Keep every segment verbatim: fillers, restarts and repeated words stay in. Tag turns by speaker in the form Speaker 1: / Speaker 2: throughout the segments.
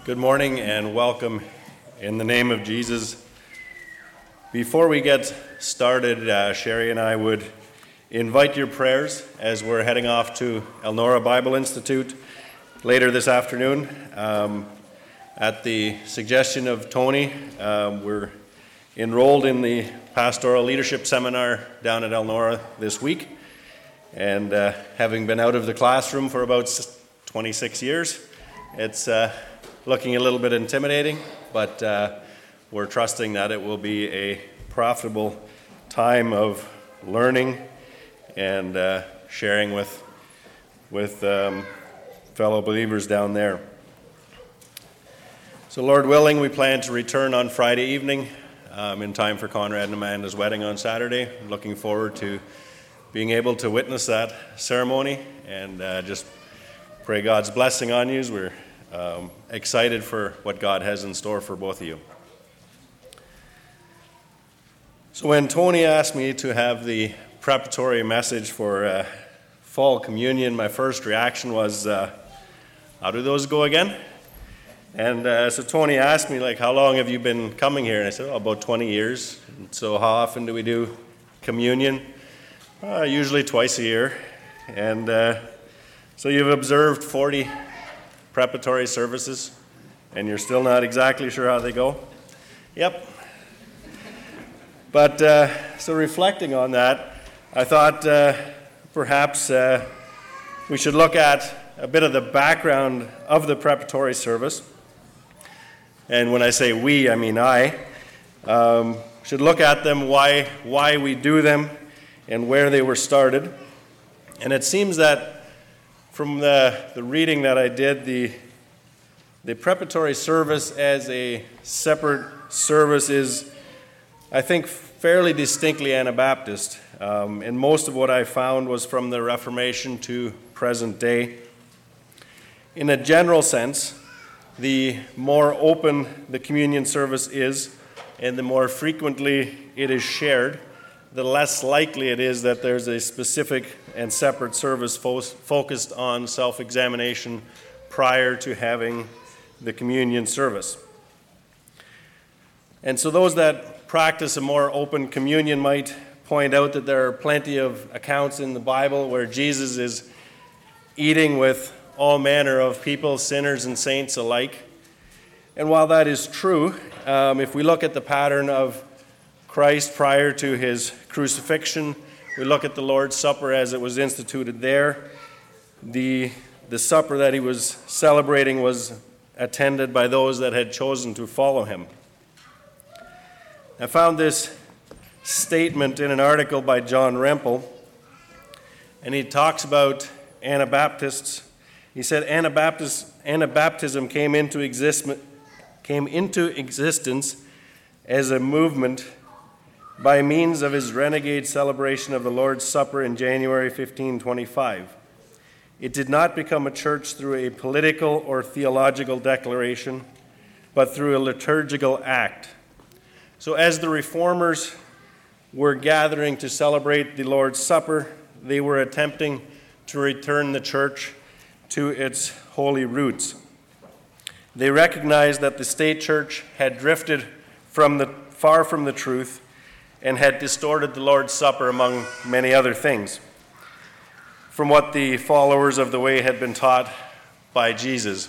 Speaker 1: Good morning and welcome in the name of Jesus. Before we get started, uh, Sherry and I would invite your prayers as we're heading off to Elnora Bible Institute later this afternoon. Um, at the suggestion of Tony, um, we're enrolled in the Pastoral Leadership Seminar down at Elnora this week. And uh, having been out of the classroom for about twenty-six years, it's uh, looking a little bit intimidating, but uh, we're trusting that it will be a profitable time of learning and uh, sharing with with um, fellow believers down there. So Lord willing, we plan to return on Friday evening um, in time for Conrad and Amanda's wedding on Saturday. I'm looking forward to being able to witness that ceremony and uh, just pray God's blessing on you as we're Um, excited for what God has in store for both of you. So when Tony asked me to have the preparatory message for uh, fall communion, my first reaction was, uh, how do those go again? And uh, so Tony asked me, like, how long have you been coming here? And I said, oh, about twenty years. And so how often do we do communion? Uh, usually twice a year. And uh, so you've observed forty preparatory services, and you're still not exactly sure how they go? Yep. But uh, so reflecting on that, I thought uh, perhaps uh, we should look at a bit of the background of the preparatory service. And when I say we, I mean I. Um, should look at them, why why we do them, and where they were started. And it seems that from the, the reading that I did, the, the preparatory service as a separate service is, I think, fairly distinctly Anabaptist. Um, and most of what I found was from the Reformation to present day. In a general sense, the more open the communion service is, and the more frequently it is shared, the less likely it is that there's a specific and separate service fo- focused on self-examination prior to having the communion service. And so those that practice a more open communion might point out that there are plenty of accounts in the Bible where Jesus is eating with all manner of people, sinners and saints alike. And while that is true, um, if we look at the pattern of Christ prior to his crucifixion, we look at the Lord's Supper as it was instituted there. The, the supper that he was celebrating was attended by those that had chosen to follow him. I found this statement in an article by John Rempel, and he talks about Anabaptists. He said, Anabaptist, Anabaptism came into, exist, came into existence as a movement by means of his renegade celebration of the Lord's Supper in January fifteen twenty-five. It did not become a church through a political or theological declaration, but through a liturgical act. So as the reformers were gathering to celebrate the Lord's Supper, they were attempting to return the church to its holy roots. They recognized that the state church had drifted from the far from the truth and had distorted the Lord's Supper among many other things from what the followers of the way had been taught by Jesus.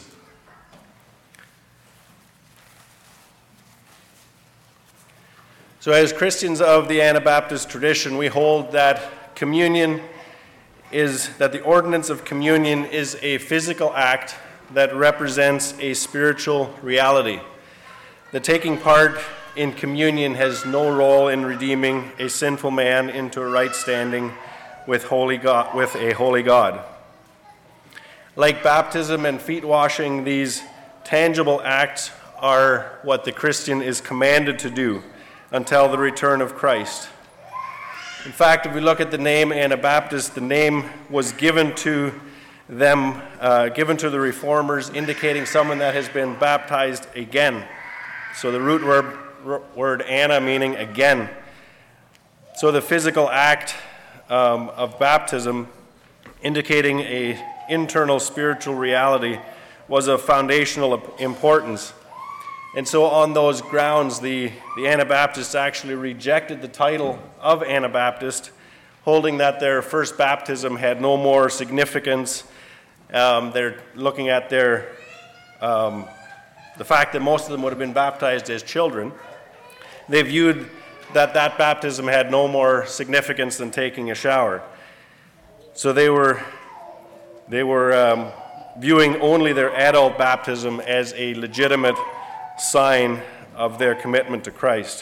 Speaker 1: So as Christians of the Anabaptist tradition, we hold that communion is, that the ordinance of communion is a physical act that represents a spiritual reality. The taking part in communion has no role in redeeming a sinful man into a right standing with holy God, with a holy God. Like baptism and feet washing, these tangible acts are what the Christian is commanded to do until the return of Christ. In fact, if we look at the name Anabaptist, the name was given to them, uh, given to the reformers, indicating someone that has been baptized again. So the root word word Anna meaning again. So the physical act um, of baptism indicating a internal spiritual reality was of foundational importance. And so on those grounds, the, the Anabaptists actually rejected the title of Anabaptist, holding that their first baptism had no more significance. Um, they're looking at their um, the fact that most of them would have been baptized as children. They viewed that that baptism had no more significance than taking a shower. So they were they were um, viewing only their adult baptism as a legitimate sign of their commitment to Christ.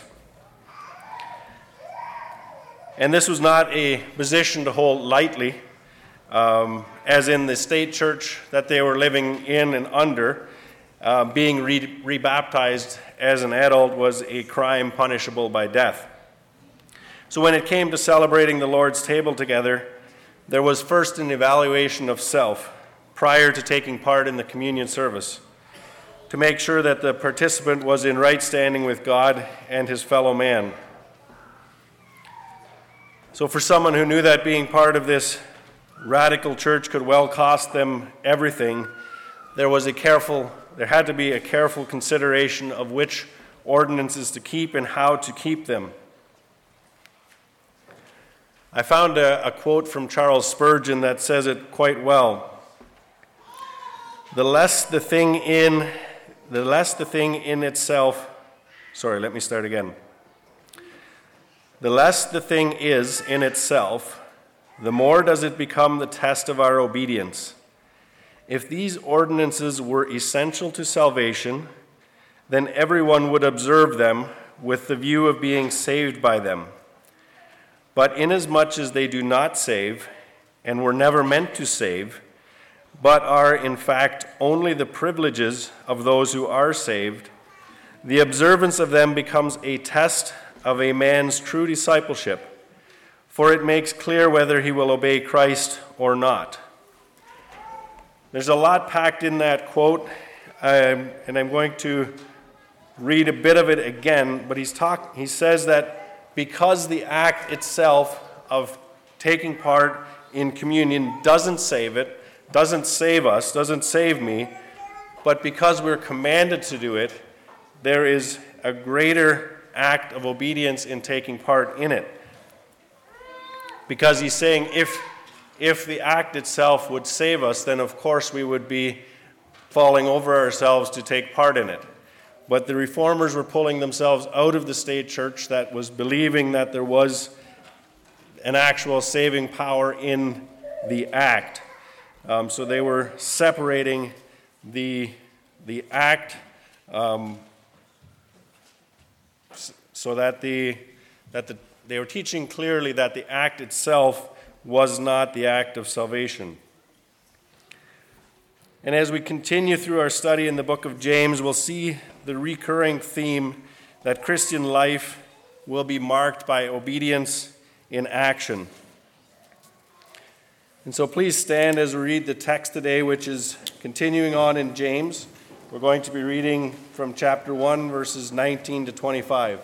Speaker 1: And this was not a position to hold lightly, um, as in the state church that they were living in and under. Uh, being re- rebaptized as an adult was a crime punishable by death. So when it came to celebrating the Lord's table together, there was first an evaluation of self prior to taking part in the communion service, to make sure that the participant was in right standing with God and his fellow man. So for someone who knew that being part of this radical church could well cost them everything, there was a careful, there had to be a careful consideration of which ordinances to keep and how to keep them. I found a, a quote from Charles Spurgeon that says it quite well. The less the thing in, the less the thing in itself, sorry, let me start again. The less the thing is in itself, the more does it become the test of our obedience. If these ordinances were essential to salvation, then everyone would observe them with the view of being saved by them. But inasmuch as they do not save, and were never meant to save, but are in fact only the privileges of those who are saved, the observance of them becomes a test of a man's true discipleship, for it makes clear whether he will obey Christ or not. There's a lot packed in that quote, um, and I'm going to read a bit of it again, but he's talk, he says that because the act itself of taking part in communion doesn't save it, doesn't save us, doesn't save me, but because we're commanded to do it, there is a greater act of obedience in taking part in it. Because he's saying if if the act itself would save us, then of course we would be falling over ourselves to take part in it. But the reformers were pulling themselves out of the state church that was believing that there was an actual saving power in the act. Um, so they were separating the, the act um, so that, the, that the, they were teaching clearly that the act itself was not the act of salvation. And as we continue through our study in the book of James, we'll see the recurring theme that Christian life will be marked by obedience in action. And so please stand as we read the text today, which is continuing on in James. We're going to be reading from chapter one, verses nineteen to twenty-five.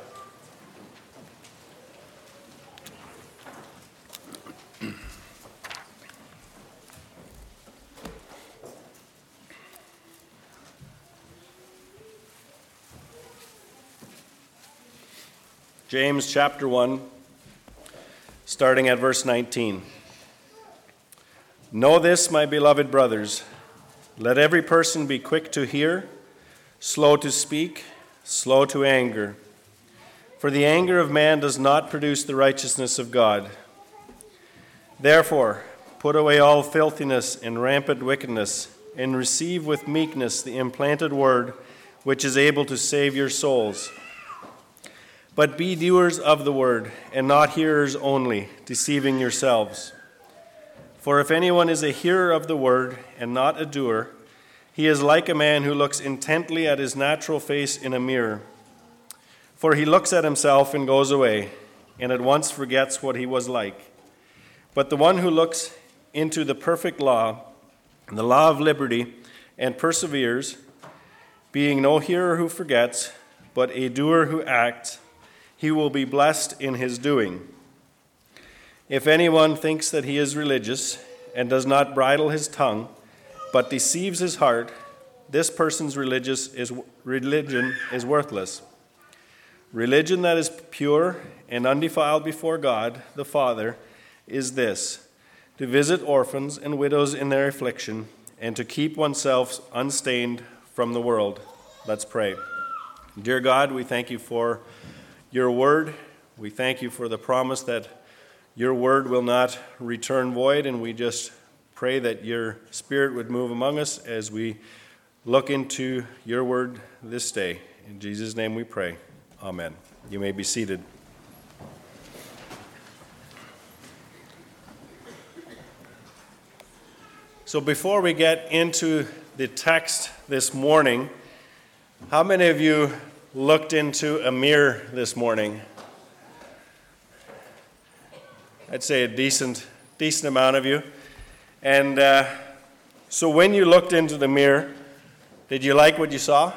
Speaker 1: James chapter one, starting at verse nineteen. Know this, my beloved brothers, let every person be quick to hear, slow to speak, slow to anger. For the anger of man does not produce the righteousness of God. Therefore, put away all filthiness and rampant wickedness, and receive with meekness the implanted word, which is able to save your souls. But be doers of the word, and not hearers only, deceiving yourselves. For if anyone is a hearer of the word, and not a doer, he is like a man who looks intently at his natural face in a mirror. For he looks at himself and goes away, and at once forgets what he was like. But the one who looks into the perfect law, the law of liberty, and perseveres, being no hearer who forgets, but a doer who acts, he will be blessed in his doing. If anyone thinks that he is religious and does not bridle his tongue, but deceives his heart, this person's religious is, religion is worthless. Religion that is pure and undefiled before God the Father is this: to visit orphans and widows in their affliction, and to keep oneself unstained from the world. Let's pray. Dear God, we thank you for your word. We thank you for the promise that your word will not return void, and we just pray that your Spirit would move among us as we look into your word this day. In Jesus' name we pray. Amen. You may be seated. So before we get into the text this morning, how many of you looked into a mirror this morning? I'd say a decent, decent amount of you. And uh, so when you looked into the mirror, did you like what you saw?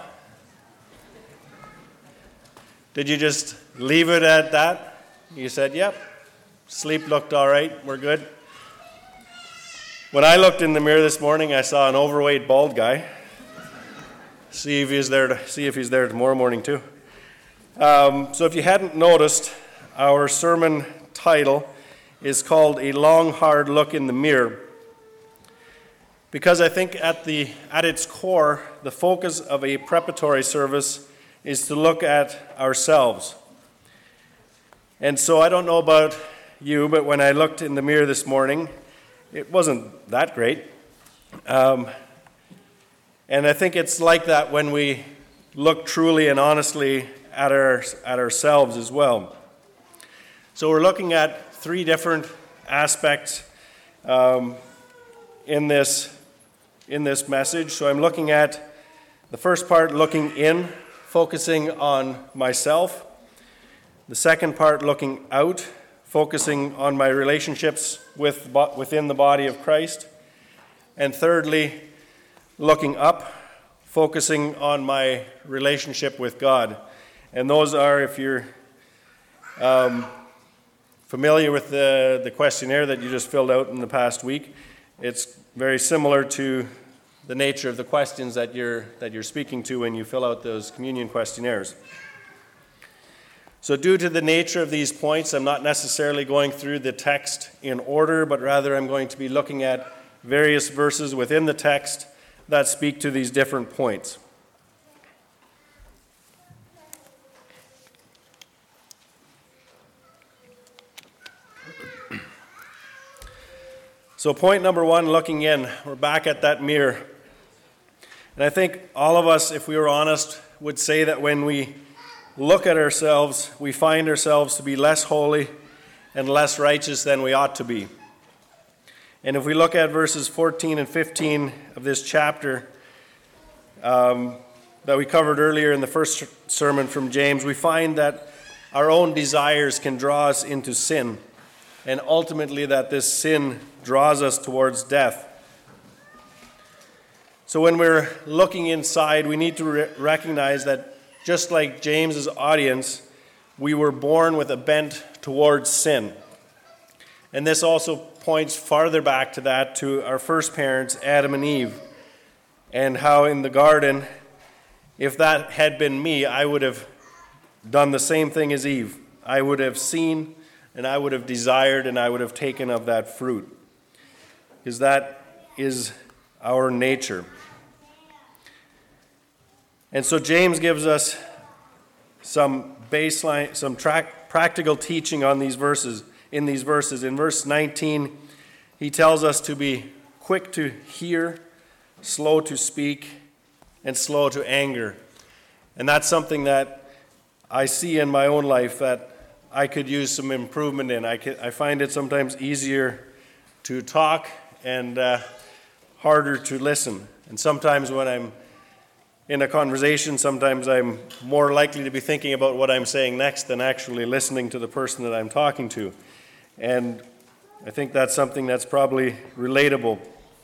Speaker 1: Did you just leave it at that? You said, yep, sleep looked all right, we're good. When I looked in the mirror this morning, I saw an overweight bald guy. See if he's there. To, see if he's there tomorrow morning too. Um, so if you hadn't noticed, our sermon title is called "A Long Hard Look in the Mirror," because I think at the at its core, the focus of a preparatory service is to look at ourselves. And so I don't know about you, but when I looked in the mirror this morning, it wasn't that great. Um, and I think it's like that when we look truly and honestly at our at ourselves as well. So we're looking at three different aspects um, in this in this message. So I'm looking at the first part, looking in, focusing on myself. The second part, looking out, focusing on my relationships with within the body of Christ. And thirdly, looking up, focusing on my relationship with God. And those are, if you're um, familiar with the, the questionnaire that you just filled out in the past week, it's very similar to the nature of the questions that you're that you're speaking to when you fill out those communion questionnaires. So due to the nature of these points, I'm not necessarily going through the text in order, but rather I'm going to be looking at various verses within the text that speak to these different points. So point number one, looking in. We're back at that mirror. And I think all of us, if we were honest, would say that when we look at ourselves, we find ourselves to be less holy and less righteous than we ought to be. And if we look at verses fourteen and fifteen of this chapter um, that we covered earlier in the first sermon from James, we find that our own desires can draw us into sin, and ultimately that this sin draws us towards death. So when we're looking inside, we need to re- recognize that just like James's audience, we were born with a bent towards sin. And this also points farther back to that, to our first parents, Adam and Eve, and how in the garden, if that had been me, I would have done the same thing as Eve. I would have seen, and I would have desired, and I would have taken of that fruit. Because that is our nature. And so James gives us some baseline, some track, practical teaching on these verses, in these verses. In verse nineteen, he tells us to be quick to hear, slow to speak, and slow to anger. And that's something that I see in my own life that I could use some improvement in. I, can, I find it sometimes easier to talk and uh, harder to listen. And sometimes when I'm in a conversation, sometimes I'm more likely to be thinking about what I'm saying next than actually listening to the person that I'm talking to. And I think that's something that's probably relatable.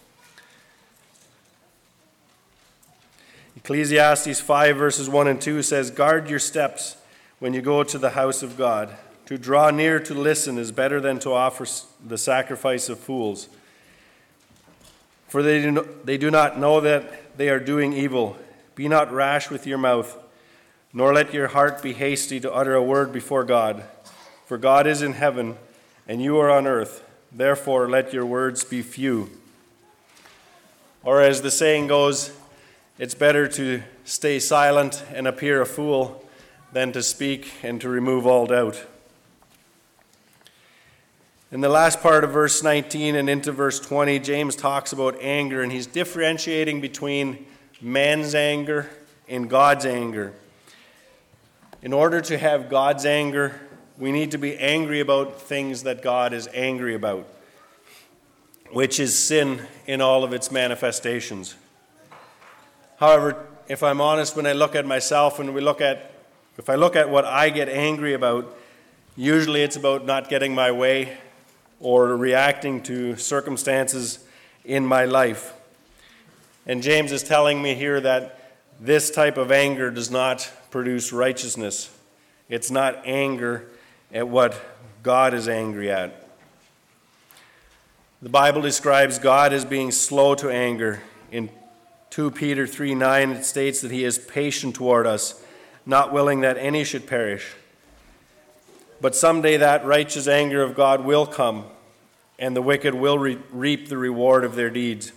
Speaker 1: Ecclesiastes five verses one and two says, "Guard your steps when you go to the house of God. To draw near to listen is better than to offer the sacrifice of fools. For they do, no, they do not know that they are doing evil. Be not rash with your mouth, nor let your heart be hasty to utter a word before God. For God is in heaven, and you are on earth. Therefore let your words be few. Or as the saying goes, it's better to stay silent and appear a fool than to speak and to remove all doubt. In the last part of verse nineteen and into verse twenty, James talks about anger, and he's differentiating between man's anger and God's anger. In order to have God's anger, we need to be angry about things that God is angry about, which is sin in all of its manifestations. However, if I'm honest, when I look at myself and we look at, if I look at what I get angry about, usually it's about not getting my way or reacting to circumstances in my life. And James is telling me here that this type of anger does not produce righteousness. It's not anger at what God is angry at. The Bible describes God as being slow to anger. In Second Peter three nine, it states that he is patient toward us, not willing that any should perish. But someday that righteous anger of God will come, and the wicked will re- reap the reward of their deeds.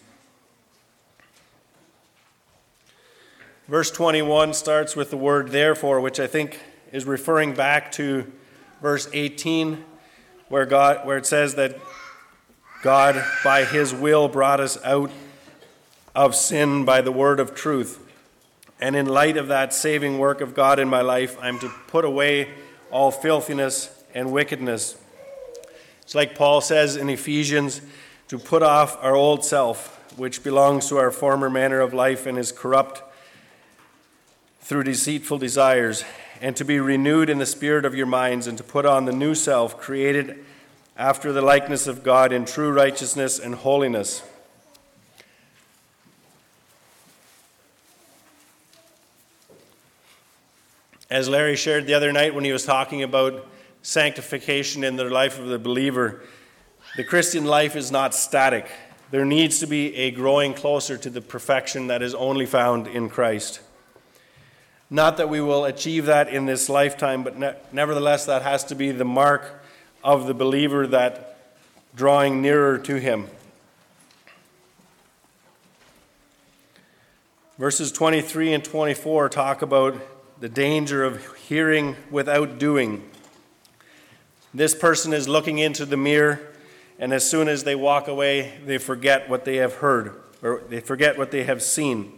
Speaker 1: Verse twenty-one starts with the word therefore, which I think is referring back to verse eighteen, where God, where it says that God, by his will, brought us out of sin by the word of truth. And in light of that saving work of God in my life, I'm to put away all filthiness and wickedness. It's like Paul says in Ephesians, to put off our old self, which belongs to our former manner of life and is corrupt through deceitful desires, and to be renewed in the spirit of your minds, and to put on the new self, created after the likeness of God in true righteousness and holiness. As Larry shared the other night when he was talking about sanctification in the life of the believer, the Christian life is not static. There needs to be a growing closer to the perfection that is only found in Christ. Not that we will achieve that in this lifetime, but ne- nevertheless that has to be the mark of the believer, that drawing nearer to him. Verses twenty-three and twenty-four talk about the danger of hearing without doing. This person is looking into the mirror, and as soon as they walk away, they forget what they have heard, or they forget what they have seen.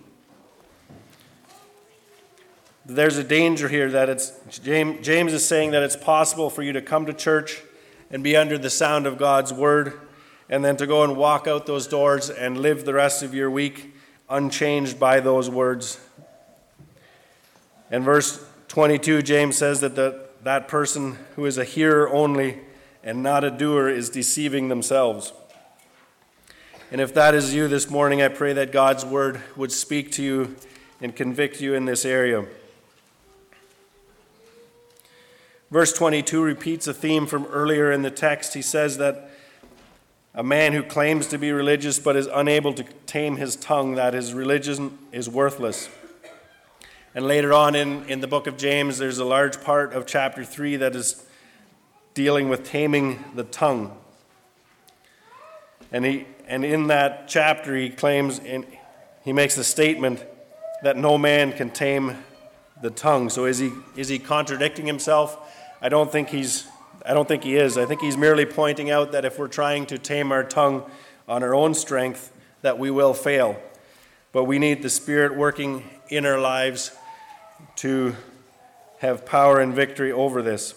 Speaker 1: There's a danger here that it's, James, James is saying that it's possible for you to come to church and be under the sound of God's word, and then to go and walk out those doors and live the rest of your week unchanged by those words. In verse twenty-two, James says that the, that person who is a hearer only and not a doer is deceiving themselves. And if that is you this morning, I pray that God's word would speak to you and convict you in this area. Verse twenty-two repeats a theme from earlier in the text. He says that a man who claims to be religious but is unable to tame his tongue, that his religion is worthless. And later on in, in the book of James, there's a large part of chapter three that is dealing with taming the tongue. And he and in that chapter he claims, in, he makes a statement that no man can tame the tongue. So is he is he contradicting himself? I don't think he's I don't think he is. I think he's merely pointing out that if we're trying to tame our tongue on our own strength, that we will fail. But we need the Spirit working in our lives to have power and victory over this.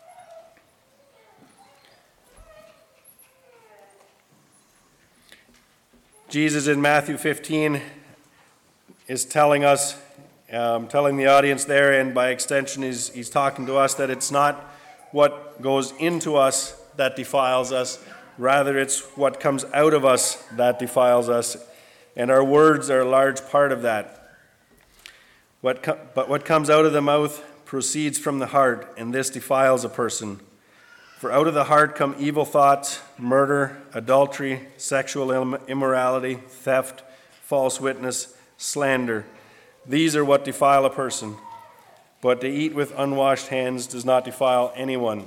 Speaker 1: Jesus in Matthew fifteen is telling us, um, telling the audience there, and by extension he's, he's talking to us, that it's not what goes into us that defiles us, rather it's what comes out of us that defiles us, and our words are a large part of that. What co- but what comes out of the mouth proceeds from the heart, and this defiles a person. For out of the heart come evil thoughts, murder, adultery, sexual immorality, theft, false witness, slander. These are what defile a person. But to eat with unwashed hands does not defile anyone.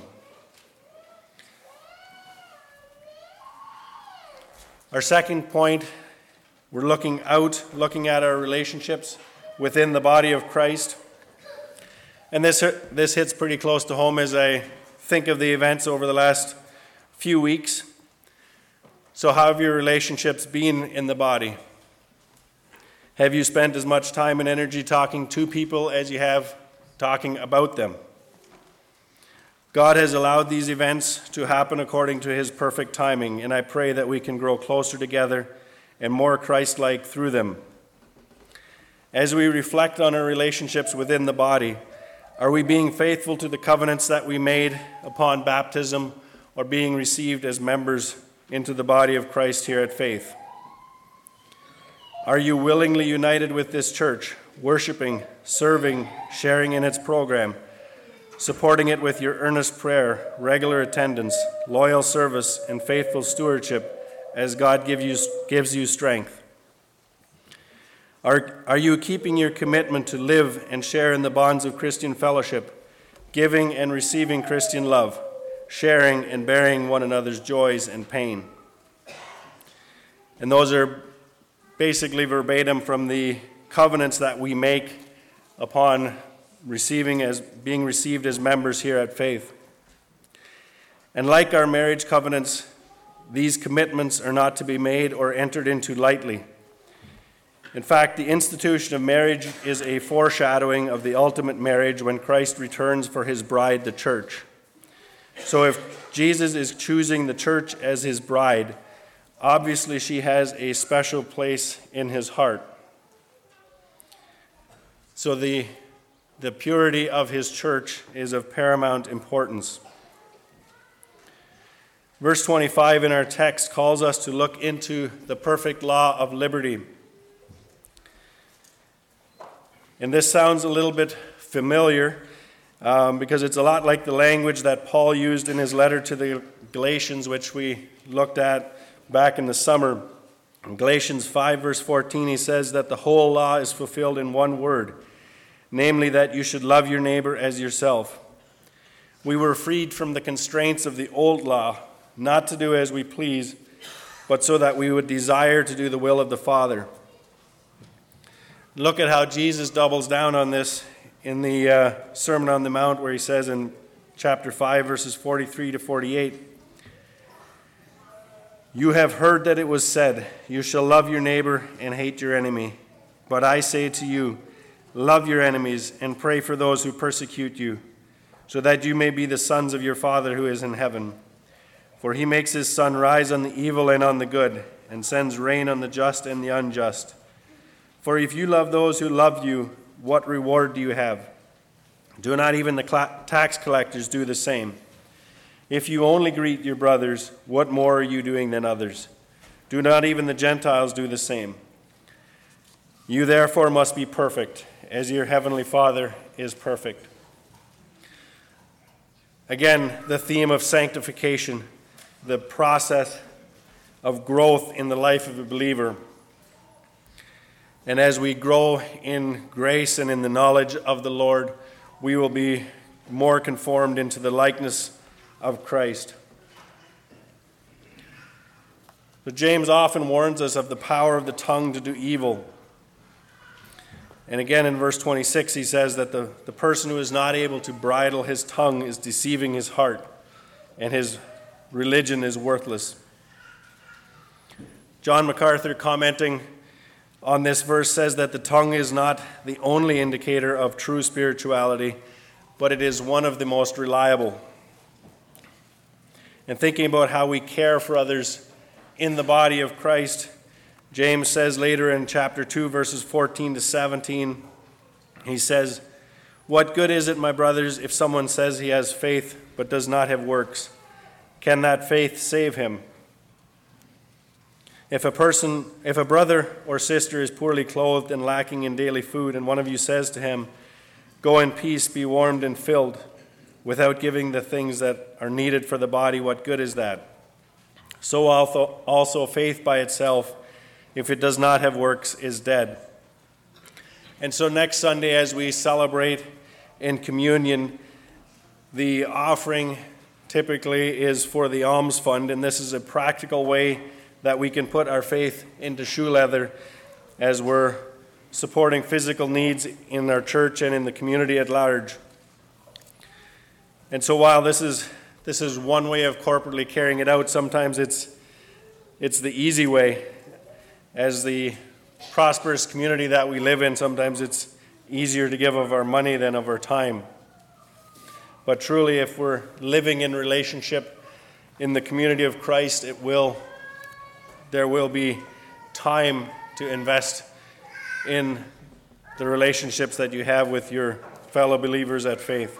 Speaker 1: Our second point, we're looking out, looking at our relationships within the body of Christ. And this, this hits pretty close to home as I think of the events over the last few weeks. So how have your relationships been in the body? Have you spent as much time and energy talking to people as you have talking about them? God has allowed these events to happen according to his perfect timing, and I pray that we can grow closer together and more Christ-like through them. As we reflect on our relationships within the body, are we being faithful to the covenants that we made upon baptism or being received as members into the body of Christ here at Faith? Are you willingly united with this church, worshiping, serving, sharing in its program, supporting it with your earnest prayer, regular attendance, loyal service, and faithful stewardship as God give you, gives you strength? Are, are you keeping your commitment to live and share in the bonds of Christian fellowship, giving and receiving Christian love, sharing and bearing one another's joys and pain? And those are basically verbatim from the covenants that we make upon receiving as being received as members here at Faith. And like our marriage covenants, these commitments are not to be made or entered into lightly. In fact, the institution of marriage is a foreshadowing of the ultimate marriage when Christ returns for his bride, the church. So if Jesus is choosing the church as his bride, obviously she has a special place in his heart. So the The purity of his church is of paramount importance. Verse twenty-five in our text calls us to look into the perfect law of liberty. And this sounds a little bit familiar um, because it's a lot like the language that Paul used in his letter to the Galatians, which we looked at back in the summer. In Galatians five, verse fourteen, he says that the whole law is fulfilled in one word, namely that you should love your neighbor as yourself. We were freed from the constraints of the old law, not to do as we please, but so that we would desire to do the will of the Father. Look at how Jesus doubles down on this in the uh, Sermon on the Mount, where he says in chapter five, verses forty-three to forty-eight, "You have heard that it was said, 'You shall love your neighbor and hate your enemy.' But I say to you, love your enemies and pray for those who persecute you, so that you may be the sons of your Father who is in heaven. For he makes his sun rise on the evil and on the good, and sends rain on the just and the unjust. For if you love those who love you, what reward do you have? Do not even the tax collectors do the same? If you only greet your brothers, what more are you doing than others? Do not even the Gentiles do the same? You therefore must be perfect, as your heavenly Father is perfect." Again, the theme of sanctification, the process of growth in the life of a believer. And as we grow in grace and in the knowledge of the Lord, we will be more conformed into the likeness of Christ. But James often warns us of the power of the tongue to do evil. And again in verse twenty-six he says that the, the person who is not able to bridle his tongue is deceiving his heart, and his religion is worthless. John MacArthur, commenting on this verse, says that the tongue is not the only indicator of true spirituality, but it is one of the most reliable. And thinking about how we care for others in the body of Christ, James says later in chapter two, verses fourteen to seventeen, he says, "What good is it, my brothers, if someone says he has faith but does not have works? Can that faith save him? If a person, if a brother or sister is poorly clothed and lacking in daily food, and one of you says to him, 'Go in peace, be warmed and filled,' without giving the things that are needed for the body, what good is that? So also, also faith by itself, if it does not have works, is dead. And so next Sunday, as we celebrate in communion, the offering typically is for the alms fund, and this is a practical way that we can put our faith into shoe leather as we're supporting physical needs in our church and in the community at large. And so while this is this is one way of corporately carrying it out, sometimes it's it's the easy way. As the prosperous community that we live in, sometimes it's easier to give of our money than of our time. But truly, if we're living in relationship in the community of Christ, it will there will be time to invest in the relationships that you have with your fellow believers at faith.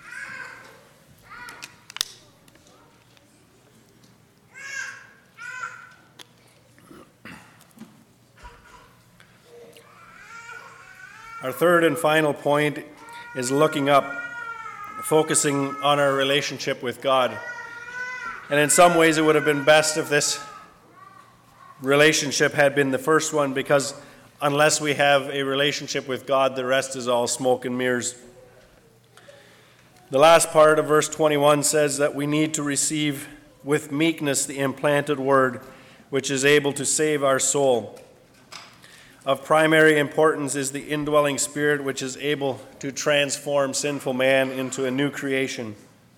Speaker 1: Our third and final point is looking up, focusing on our relationship with God. And in some ways it would have been best if this relationship had been the first one, because unless we have a relationship with God, the rest is all smoke and mirrors. The last part of verse twenty-one says that we need to receive with meekness the implanted word, which is able to save our soul. Of primary importance is the indwelling Spirit, which is able to transform sinful man into a new creation.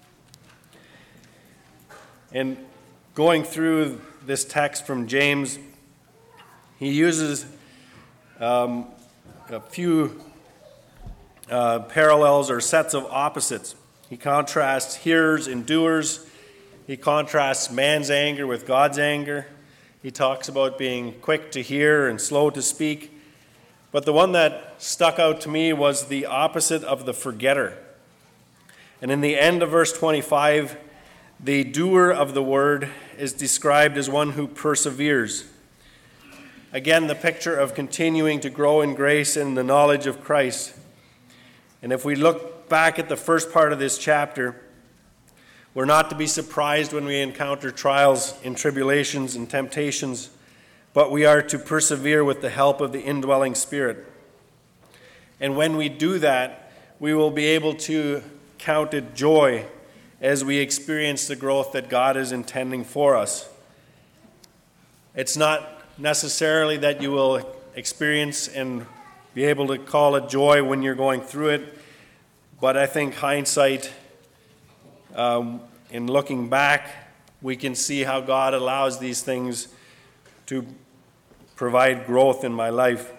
Speaker 1: And going through this text from James, he uses um, a few uh, parallels or sets of opposites. He contrasts hearers and doers. He contrasts man's anger with God's anger. He talks about being quick to hear and slow to speak. But the one that stuck out to me was the opposite of the forgetter. And in the end of verse twenty-five, the doer of the word is described as one who perseveres. Again, the picture of continuing to grow in grace and the knowledge of Christ. And if we look back at the first part of this chapter, we're not to be surprised when we encounter trials and tribulations and temptations, but we are to persevere with the help of the indwelling Spirit. And when we do that, we will be able to count it joy as we experience the growth that God is intending for us. It's not necessarily that you will experience and be able to call it joy when you're going through it, but I think hindsight, Um, in looking back, we can see how God allows these things to provide growth in my life.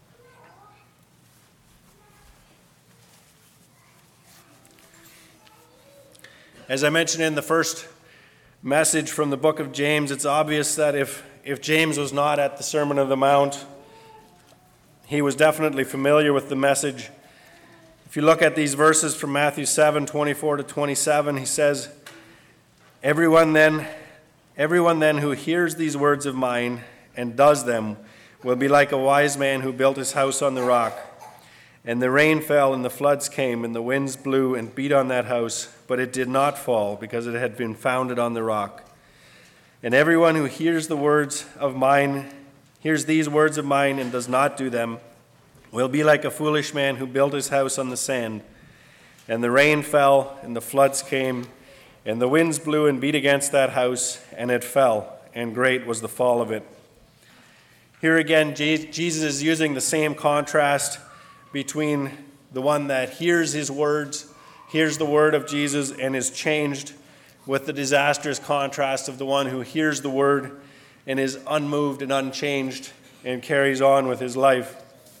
Speaker 1: As I mentioned in the first message from the book of James, it's obvious that if, if James was not at the Sermon on the Mount, he was definitely familiar with the message. If you look at these verses from Matthew seven, twenty-four to twenty-seven, he says, Everyone then, everyone then who hears these words of mine and does them will be like a wise man who built his house on the rock. And the rain fell, and the floods came, and the winds blew and beat on that house, but it did not fall, because it had been founded on the rock. And everyone who hears the words of mine, hears these words of mine and does not do them, will be like a foolish man who built his house on the sand. And the rain fell, and the floods came, and the winds blew and beat against that house, and it fell, and great was the fall of it. Here again, Jesus is using the same contrast between the one that hears his words, hears the word of Jesus, and is changed, with the disastrous contrast of the one who hears the word and is unmoved and unchanged and carries on with his life.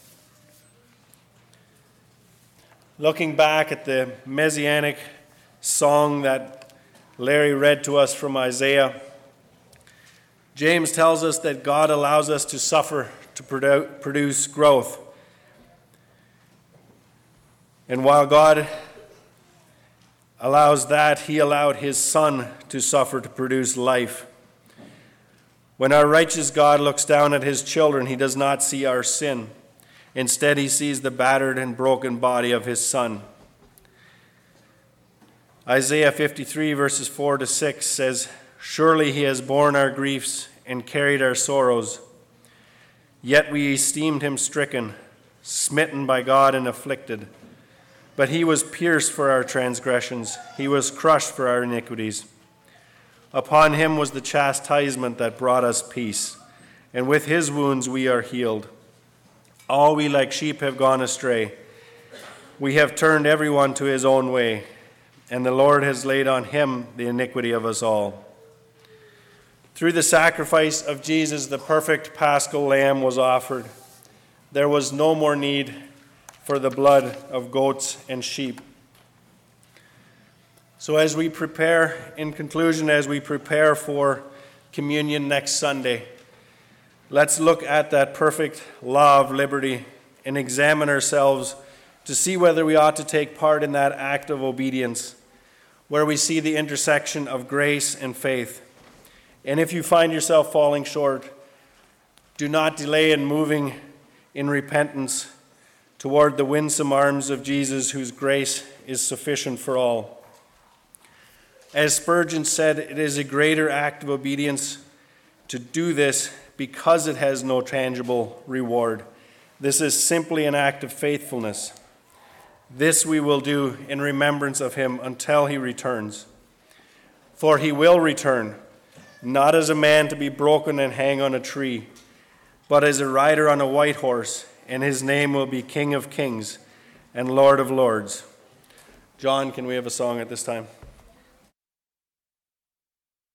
Speaker 1: Looking back at the messianic song that Larry read to us from Isaiah, James tells us that God allows us to suffer to produce growth. And while God allows that, he allowed his Son to suffer to produce life. When our righteous God looks down at his children, he does not see our sin. Instead, he sees the battered and broken body of his Son. Isaiah fifty-three, verses four to six says, Surely he has borne our griefs and carried our sorrows. Yet we esteemed him stricken, smitten by God and afflicted. But he was pierced for our transgressions, he was crushed for our iniquities. Upon him was the chastisement that brought us peace, and with his wounds we are healed. All we like sheep have gone astray. We have turned everyone to his own way, and the Lord has laid on him the iniquity of us all. Through the sacrifice of Jesus, the perfect Paschal Lamb was offered. There was no more need for the blood of goats and sheep. So as we prepare, in conclusion, as we prepare for communion next Sunday, let's look at that perfect law of liberty and examine ourselves to see whether we ought to take part in that act of obedience, where we see the intersection of grace and faith. And if you find yourself falling short, do not delay in moving in repentance toward the winsome arms of Jesus, whose grace is sufficient for all. As Spurgeon said, it is a greater act of obedience to do this because it has no tangible reward. This is simply an act of faithfulness. This we will do in remembrance of him until he returns. For he will return, not as a man to be broken and hang on a tree, but as a rider on a white horse, and his name will be King of Kings and Lord of Lords. John, can we have a song at this time?